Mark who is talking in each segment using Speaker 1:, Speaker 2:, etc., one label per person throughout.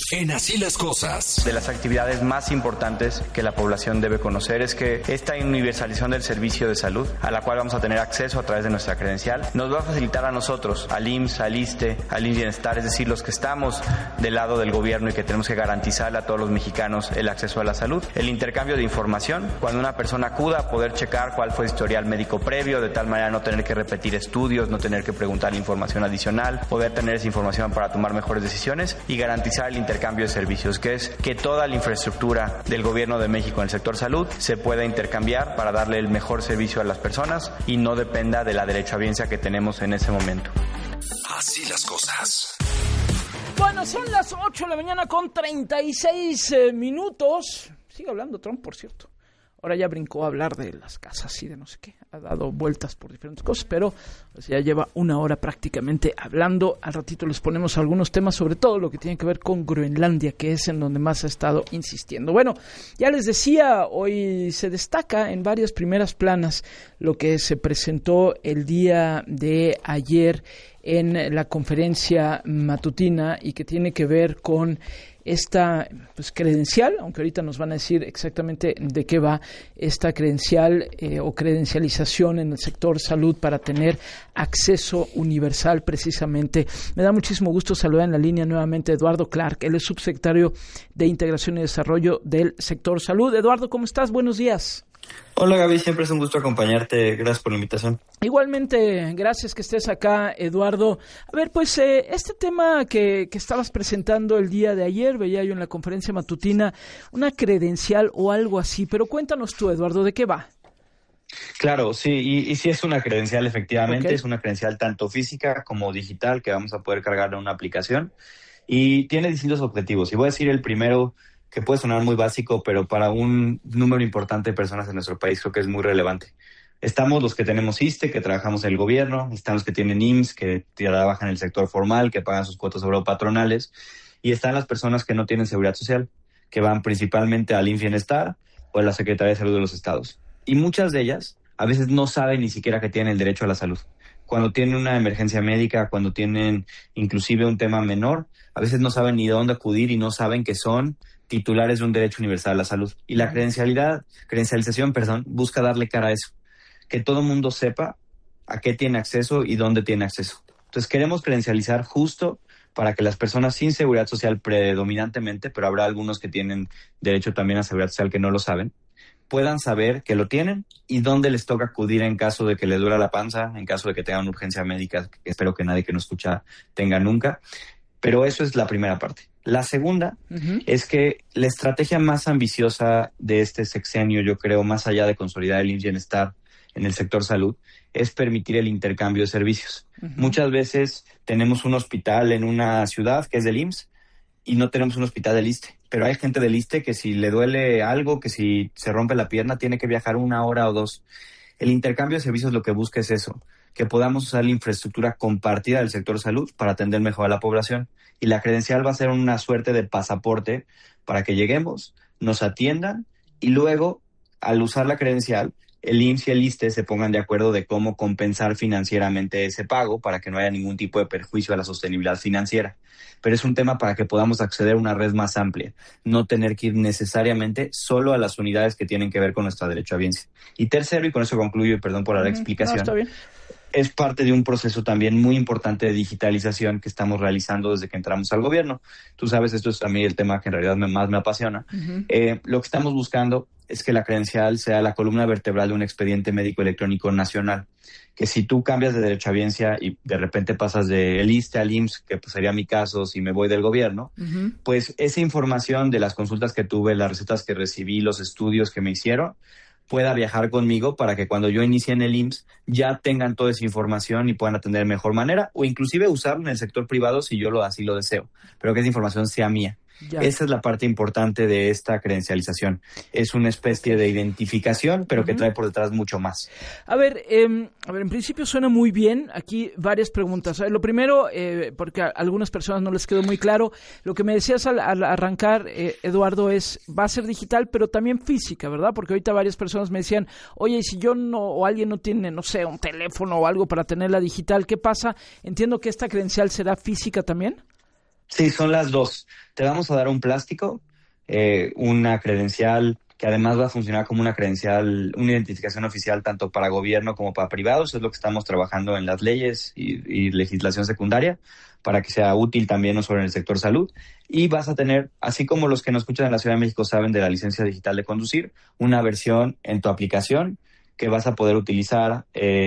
Speaker 1: En Así las Cosas.
Speaker 2: De las actividades más importantes que la población debe conocer es que esta universalización del servicio de salud, a la cual vamos a tener acceso a través de nuestra credencial, nos va a facilitar a nosotros, al IMSS, al ISSSTE, al IMSS Bienestar, es decir, los que estamos del lado del gobierno y que tenemos que garantizarle a todos los mexicanos el acceso a la salud, el intercambio de información, cuando una persona acuda a poder checar cuál fue el historial médico previo, de tal manera no tener que repetir estudios, no tener que preguntar información adicional, poder tener esa información para tomar mejores decisiones y garantizar el intercambio de servicios, que es que toda la infraestructura del gobierno de México en el sector salud se pueda intercambiar para darle el mejor servicio a las personas y no dependa de la derechohabiencia que tenemos en ese momento.
Speaker 1: Así las cosas.
Speaker 3: Bueno, son las 8 de la mañana con 36 minutos. Sigue hablando Trump, por cierto. Ahora ya brincó a hablar de las casas y de no sé qué. Ha dado vueltas por diferentes cosas, pero pues ya lleva una hora prácticamente hablando. Al ratito les ponemos algunos temas, sobre todo lo que tiene que ver con Groenlandia, que es en donde más ha estado insistiendo. Bueno, ya les decía, hoy se destaca en varias primeras planas lo que se presentó el día de ayer en la conferencia matutina y que tiene que ver con esta credencial, aunque ahorita nos van a decir exactamente de qué va esta credencial o credencialización en el sector salud para tener acceso universal precisamente. Me da muchísimo gusto saludar en la línea nuevamente a Eduardo Clark, él es subsecretario de Integración y Desarrollo del sector salud. Eduardo, ¿cómo estás? Buenos días.
Speaker 4: Hola Gaby, siempre es un gusto acompañarte, gracias por la invitación.
Speaker 3: Igualmente, gracias que estés acá, Eduardo. A ver, pues este tema que estabas presentando el día de ayer, veía yo en la conferencia matutina, una credencial o algo así, pero cuéntanos tú, Eduardo, ¿de qué va?
Speaker 4: Claro, sí, y sí es una credencial, efectivamente,
Speaker 3: Okay.
Speaker 4: Es una credencial tanto física como digital que vamos a poder cargar en una aplicación y tiene distintos objetivos. Y voy a decir el primero, que puede sonar muy básico, pero para un número importante de personas en nuestro país creo que es muy relevante. Estamos los que tenemos ISSSTE, que trabajamos en el gobierno, están los que tienen IMSS, que trabajan en el sector formal, que pagan sus cuotas patronales, y están las personas que no tienen seguridad social, que van principalmente al IMSS Bienestar o a la Secretaría de Salud de los estados. Y muchas de ellas a veces no saben ni siquiera que tienen el derecho a la salud. Cuando tienen una emergencia médica, cuando tienen inclusive un tema menor, a veces no saben ni dónde acudir y no saben que son titulares de un derecho universal a la salud. Y la credencialización, busca darle cara a eso, que todo mundo sepa a qué tiene acceso y dónde tiene acceso. Entonces queremos credencializar justo para que las personas sin seguridad social predominantemente, pero habrá algunos que tienen derecho también a seguridad social que no lo saben, puedan saber que lo tienen y dónde les toca acudir en caso de que les duela la panza, en caso de que tengan una urgencia médica, que espero que nadie que nos escucha tenga nunca. Pero eso es la primera parte. La segunda es que la estrategia más ambiciosa de este sexenio, yo creo, más allá de consolidar el IMSS Bienestar en el sector salud, es permitir el intercambio de servicios. Muchas veces tenemos un hospital en una ciudad que es del IMSS y no tenemos un hospital del ISSSTE. Pero hay gente del ISSSTE que si le duele algo, que si se rompe la pierna, tiene que viajar 1 hora o 2. El intercambio de servicios lo que busca es eso, que podamos usar la infraestructura compartida del sector salud para atender mejor a la población. Y la credencial va a ser una suerte de pasaporte para que lleguemos, nos atiendan y luego, al usar la credencial, el IMSS y el ISSSTE se pongan de acuerdo de cómo compensar financieramente ese pago para que no haya ningún tipo de perjuicio a la sostenibilidad financiera. Pero es un tema para que podamos acceder a una red más amplia, no tener que ir necesariamente solo a las unidades que tienen que ver con nuestra derechohabiencia. Y tercero, y con eso concluyo, y perdón por la explicación,
Speaker 3: No, está bien.
Speaker 4: Es parte de un proceso también muy importante de digitalización que estamos realizando desde que entramos al gobierno. Tú sabes, esto es a mí el tema que en realidad más me apasiona. Lo que estamos buscando es que la credencial sea la columna vertebral de un expediente médico electrónico nacional. Que si tú cambias de derechohabiencia y de repente pasas del ISSSTE al IMSS, que pues sería mi caso si me voy del gobierno, pues esa información de las consultas que tuve, las recetas que recibí, los estudios que me hicieron, pueda viajar conmigo para que cuando yo inicie en el IMSS ya tengan toda esa información y puedan atender de mejor manera o inclusive usarlo en el sector privado si yo así lo deseo, pero que esa información sea mía. Ya. Esa es la parte importante de esta credencialización. Es una especie de identificación, pero que trae por detrás mucho más.
Speaker 3: A ver, en principio suena muy bien. Aquí varias preguntas. Lo primero, porque a algunas personas no les quedó muy claro, lo que me decías al arrancar, Eduardo, va a ser digital, pero también física, ¿verdad? Porque ahorita varias personas me decían, oye, si yo no, o alguien no tiene, no sé, un teléfono o algo para tenerla digital, ¿qué pasa? Entiendo que esta credencial será física también.
Speaker 4: Sí, son las dos. Te vamos a dar un plástico, una credencial que además va a funcionar como una credencial, una identificación oficial tanto para gobierno como para privados. Es lo que estamos trabajando en las leyes y legislación secundaria para que sea útil también no solo en el sector salud. Y vas a tener, así como los que nos escuchan en la Ciudad de México saben de la licencia digital de conducir, una versión en tu aplicación que vas a poder utilizar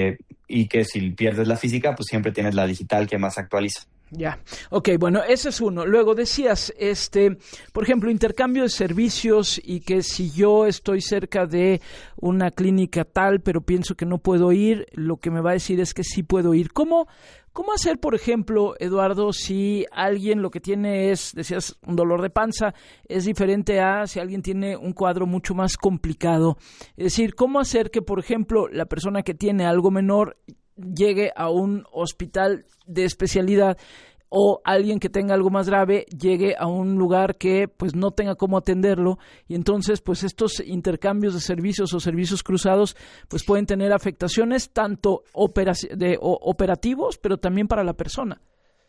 Speaker 4: y que si pierdes la física, pues siempre tienes la digital que más actualiza.
Speaker 3: Ya, ok, bueno, ese es uno. Luego decías, por ejemplo, intercambio de servicios y que si yo estoy cerca de una clínica tal, pero pienso que no puedo ir, lo que me va a decir es que sí puedo ir. ¿Cómo hacer, por ejemplo, Eduardo, si alguien lo que tiene es, decías, un dolor de panza, es diferente a si alguien tiene un cuadro mucho más complicado? Es decir, ¿cómo hacer que, por ejemplo, la persona que tiene algo menor llegue a un hospital de especialidad o alguien que tenga algo más grave llegue a un lugar que pues no tenga cómo atenderlo, y entonces pues estos intercambios de servicios o servicios cruzados pues pueden tener afectaciones tanto operativos, pero también para la persona?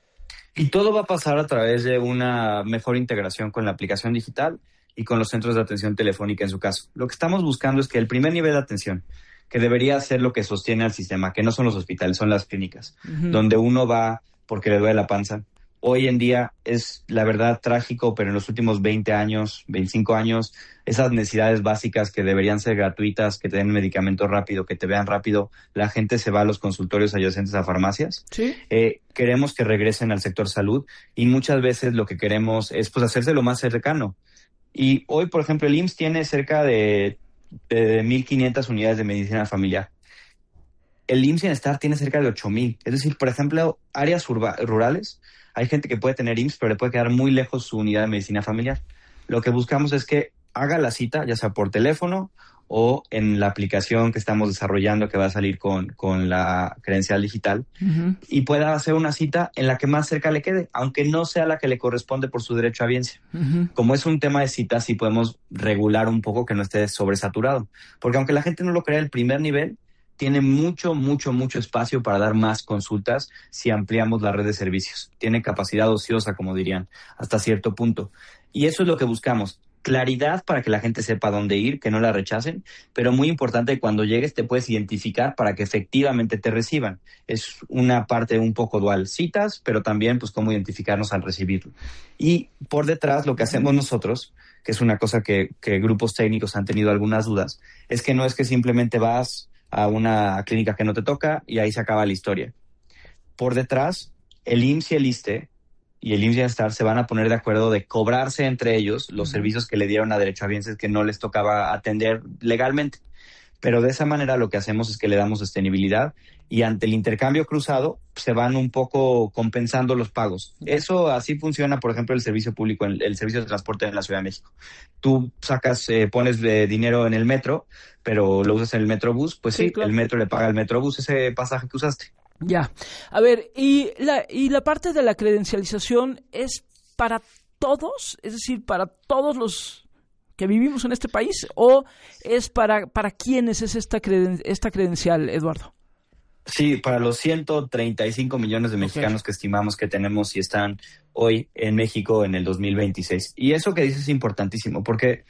Speaker 4: Y todo va a pasar a través de una mejor integración con la aplicación digital y con los centros de atención telefónica en su caso. Lo que estamos buscando es que el primer nivel de atención, que debería ser lo que sostiene al sistema, que no son los hospitales, son las clínicas, donde uno va porque le duele la panza. Hoy en día es, la verdad, trágico, pero en los últimos 20 años, 25 años, esas necesidades básicas que deberían ser gratuitas, que te den medicamento rápido, que te vean rápido, la gente se va a los consultorios adyacentes a farmacias.
Speaker 3: ¿Sí?
Speaker 4: Queremos que regresen al sector salud y muchas veces lo que queremos es pues hacerse lo más cercano. Y hoy, por ejemplo, el IMSS tiene cerca de 1,500 unidades de medicina familiar. El IMSS Bienestar tiene cerca de 8,000. Es decir, por ejemplo, áreas rurales, hay gente que puede tener IMSS, pero le puede quedar muy lejos su unidad de medicina familiar. Lo que buscamos es que haga la cita, ya sea por teléfono o en la aplicación que estamos desarrollando que va a salir con la credencial digital, y pueda hacer una cita en la que más cerca le quede, aunque no sea la que le corresponde por su derecho a biencia. Como es un tema de citas, sí podemos regular un poco que no esté sobresaturado, porque aunque la gente no lo crea, el primer nivel tiene mucho espacio para dar más consultas si ampliamos la red de servicios. Tiene capacidad ociosa, como dirían, hasta cierto punto. Y eso es lo que buscamos. Claridad para que la gente sepa dónde ir, que no la rechacen, pero muy importante, cuando llegues te puedes identificar para que efectivamente te reciban. Es una parte un poco dual, citas, pero también pues cómo identificarnos al recibirlo. Y por detrás lo que hacemos nosotros, que es una cosa que grupos técnicos han tenido algunas dudas, es que no es que simplemente vas a una clínica que no te toca y ahí se acaba la historia. Por detrás, el IMSS y el ISSSTE y el IMSS Bienestar se van a poner de acuerdo de cobrarse entre ellos los servicios que le dieron a derechohabientes que no les tocaba atender legalmente. Pero de esa manera lo que hacemos es que le damos sostenibilidad y ante el intercambio cruzado se van un poco compensando los pagos. Eso así funciona, por ejemplo, el servicio público, el servicio de transporte en la Ciudad de México. Tú sacas, pones dinero en el metro, pero lo usas en el Metrobús, pues sí, claro. El metro le paga al Metrobús ese pasaje que usaste.
Speaker 3: Ya. A ver, ¿y la parte de la credencialización es para todos? Es decir, ¿para todos los que vivimos en este país? ¿O es para quiénes es esta credencial, Eduardo?
Speaker 4: Sí, para los 135 millones de mexicanos que estimamos que tenemos y están hoy en México en el 2026. Y eso que dices es importantísimo, porque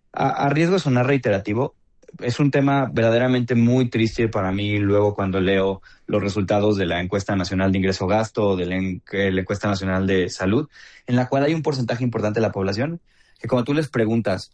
Speaker 4: a riesgo de sonar reiterativo, es un tema verdaderamente muy triste para mí luego cuando leo los resultados de la Encuesta Nacional de Ingreso-Gasto o de la Encuesta Nacional de Salud, en la cual hay un porcentaje importante de la población que cuando tú les preguntas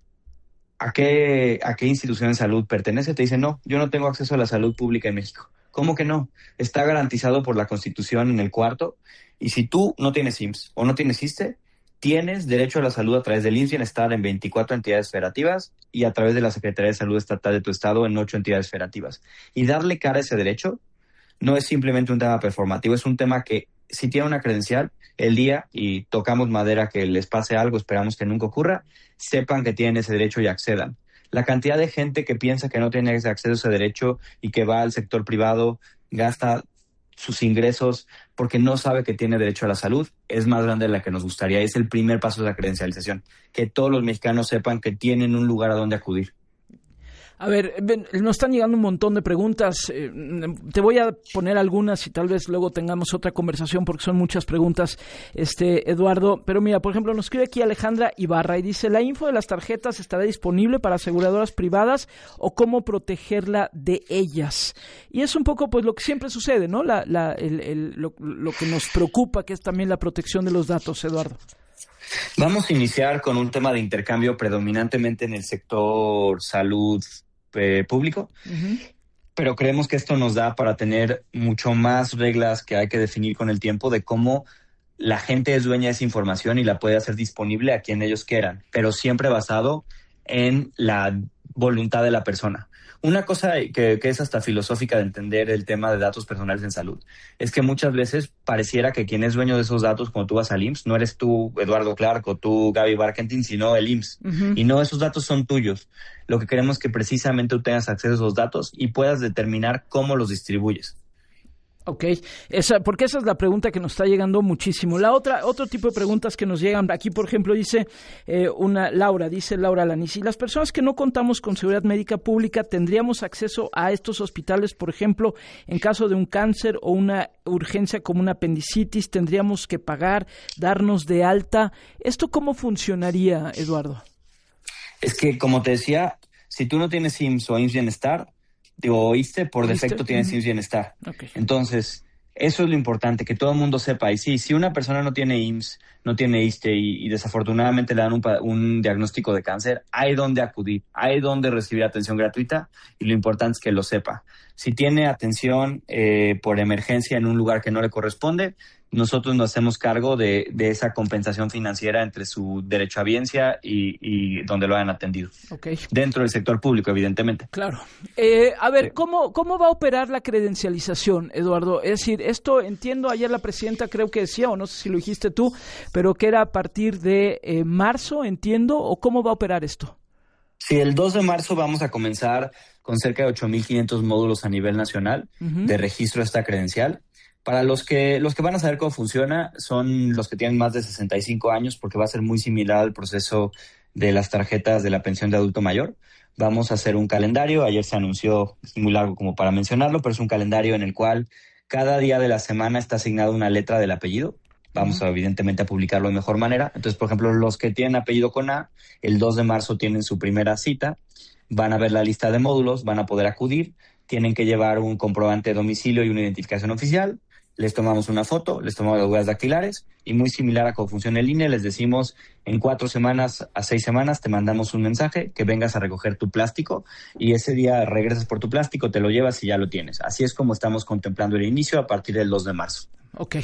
Speaker 4: ¿a qué institución de salud pertenece? Te dicen, no, yo no tengo acceso a la salud pública en México. ¿Cómo que no? Está garantizado por la Constitución en el 4º, y si tú no tienes IMSS o no tienes ISSSTE, tienes derecho a la salud a través del IMSS Bienestar en 24 entidades federativas y a través de la Secretaría de Salud Estatal de tu estado en 8 entidades federativas. Y darle cara a ese derecho no es simplemente un tema performativo, es un tema que si tiene una credencial, el día, y tocamos madera que les pase algo, esperamos que nunca ocurra, sepan que tienen ese derecho y accedan. La cantidad de gente que piensa que no tiene acceso a ese derecho y que va al sector privado, gasta sus ingresos porque no sabe que tiene derecho a la salud, es más grande de la que nos gustaría. Es el primer paso de la credencialización, que todos los mexicanos sepan que tienen un lugar a donde acudir.
Speaker 3: A ver, nos están llegando un montón de preguntas. Te voy a poner algunas y tal vez luego tengamos otra conversación porque son muchas preguntas, Eduardo. Pero mira, por ejemplo, nos escribe aquí Alejandra Ibarra y dice, ¿la info de las tarjetas estará disponible para aseguradoras privadas o cómo protegerla de ellas? Y es un poco pues lo que siempre sucede, ¿no? Lo que nos preocupa, que es también la protección de los datos, Eduardo.
Speaker 4: Vamos a iniciar con un tema de intercambio predominantemente en el sector salud público, pero creemos que esto nos da para tener mucho más reglas que hay que definir con el tiempo de cómo la gente es dueña de esa información y la puede hacer disponible a quien ellos quieran, pero siempre basado en la voluntad de la persona. Una cosa que es hasta filosófica de entender el tema de datos personales en salud es que muchas veces pareciera que quien es dueño de esos datos cuando tú vas al IMSS no eres tú, Eduardo Clark, o tú, Gaby Barkentin, sino el IMSS. Y no, esos datos son tuyos. Lo que queremos es que precisamente tú tengas acceso a esos datos y puedas determinar cómo los distribuyes.
Speaker 3: Ok, porque esa es la pregunta que nos está llegando muchísimo. Otro tipo de preguntas que nos llegan aquí, por ejemplo, dice Laura Lanis, ¿y las personas que no contamos con seguridad médica pública tendríamos acceso a estos hospitales, por ejemplo, en caso de un cáncer o una urgencia como una apendicitis, tendríamos que pagar, darnos de alta? ¿Esto cómo funcionaría, Eduardo?
Speaker 4: Es que, como te decía, si tú no tienes IMSS o IMSS Bienestar, ISSSTE, por defecto tienes IMSS Bienestar.
Speaker 3: Okay.
Speaker 4: Entonces, eso es lo importante, que todo el mundo sepa. Y sí, si una persona no tiene IMSS, no tiene ISSSTE y desafortunadamente le dan un diagnóstico de cáncer, hay donde acudir, hay donde recibir atención gratuita y lo importante es que lo sepa. Si tiene atención por emergencia en un lugar que no le corresponde, nosotros nos hacemos cargo de esa compensación financiera entre su derechohabiencia y donde lo hayan atendido.
Speaker 3: Okay.
Speaker 4: Dentro del sector público, evidentemente.
Speaker 3: Claro. A ver, ¿cómo va a operar la credencialización, Eduardo? Es decir, esto entiendo, ayer la presidenta creo que decía, o no sé si lo dijiste tú, pero que era a partir de marzo, entiendo, ¿o cómo va a operar esto?
Speaker 4: Sí, el 2 de marzo vamos a comenzar con cerca de 8,500 módulos a nivel nacional de registro de esta credencial. Para los que van a saber cómo funciona son los que tienen más de 65 años, porque va a ser muy similar al proceso de las tarjetas de la pensión de adulto mayor. Vamos a hacer un calendario, ayer se anunció, es muy largo como para mencionarlo, pero es un calendario en el cual cada día de la semana está asignada una letra del apellido. Vamos evidentemente a publicarlo de mejor manera. Entonces, por ejemplo, los que tienen apellido con A, el 2 de marzo tienen su primera cita, van a ver la lista de módulos, van a poder acudir, tienen que llevar un comprobante de domicilio y una identificación oficial. Les tomamos una foto, les tomamos las huellas dactilares y muy similar a cómo funciona el INE, les decimos en 4 semanas a 6 semanas te mandamos un mensaje que vengas a recoger tu plástico y ese día regresas por tu plástico, te lo llevas y ya lo tienes. Así es como estamos contemplando el inicio a partir del 2 de marzo.
Speaker 3: Ok,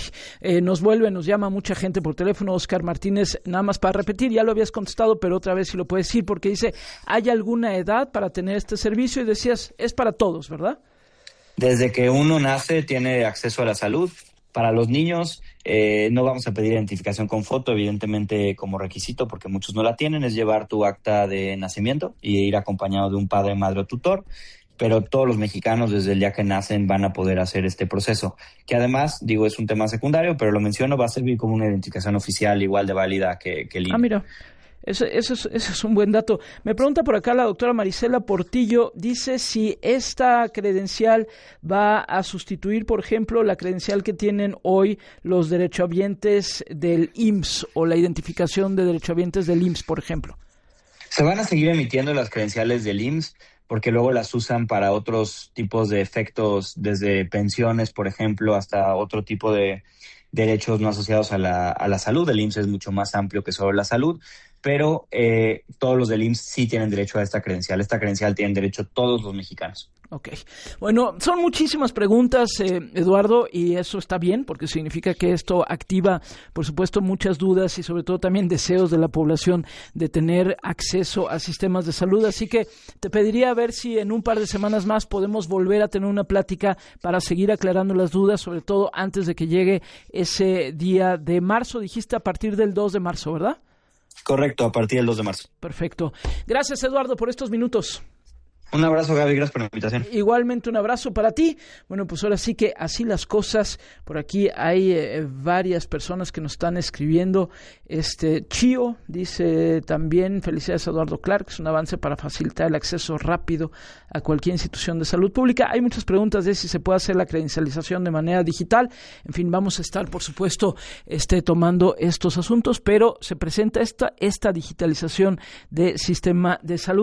Speaker 3: nos llama mucha gente por teléfono. Oscar Martínez, nada más para repetir, ya lo habías contestado, pero otra vez si lo puedes decir, porque dice, ¿hay alguna edad para tener este servicio? Y decías, es para todos, ¿verdad?
Speaker 4: Desde que uno nace tiene acceso a la salud. Para los niños no vamos a pedir identificación con foto, evidentemente como requisito, porque muchos no la tienen, es llevar tu acta de nacimiento y ir acompañado de un padre, madre o tutor. Pero todos los mexicanos desde el día que nacen van a poder hacer este proceso, que además, es un tema secundario, pero lo menciono, va a servir como una identificación oficial igual de válida que el INE.
Speaker 3: Ah, mira. Eso es un buen dato. Me pregunta por acá la doctora Marisela Portillo, dice si esta credencial va a sustituir, por ejemplo, la credencial que tienen hoy los derechohabientes del IMSS o la identificación de derechohabientes del IMSS, por ejemplo.
Speaker 4: Se van a seguir emitiendo las credenciales del IMSS porque luego las usan para otros tipos de efectos, desde pensiones, por ejemplo, hasta otro tipo de derechos no asociados a la salud. El IMSS es mucho más amplio que solo la salud, pero todos los del IMSS sí tienen derecho a esta credencial. Esta credencial tienen derecho todos los mexicanos.
Speaker 3: Ok. Bueno, son muchísimas preguntas, Eduardo, y eso está bien porque significa que esto activa, por supuesto, muchas dudas y sobre todo también deseos de la población de tener acceso a sistemas de salud. Así que te pediría a ver si en un par de semanas más podemos volver a tener una plática para seguir aclarando las dudas, sobre todo antes de que llegue ese día de marzo. Dijiste a partir del 2 de marzo, ¿verdad?
Speaker 4: Correcto, a partir del 2 de marzo.
Speaker 3: Perfecto. Gracias, Eduardo, por estos minutos.
Speaker 4: Un abrazo, Gaby, gracias por la invitación.
Speaker 3: Igualmente un abrazo para ti. Bueno, pues ahora sí que así las cosas. Por aquí hay varias personas que nos están escribiendo. Chío dice también, felicidades a Eduardo Clark, es un avance para facilitar el acceso rápido a cualquier institución de salud pública. Hay muchas preguntas de si se puede hacer la credencialización de manera digital. En fin, vamos a estar, por supuesto, tomando estos asuntos, pero se presenta esta digitalización del sistema de salud.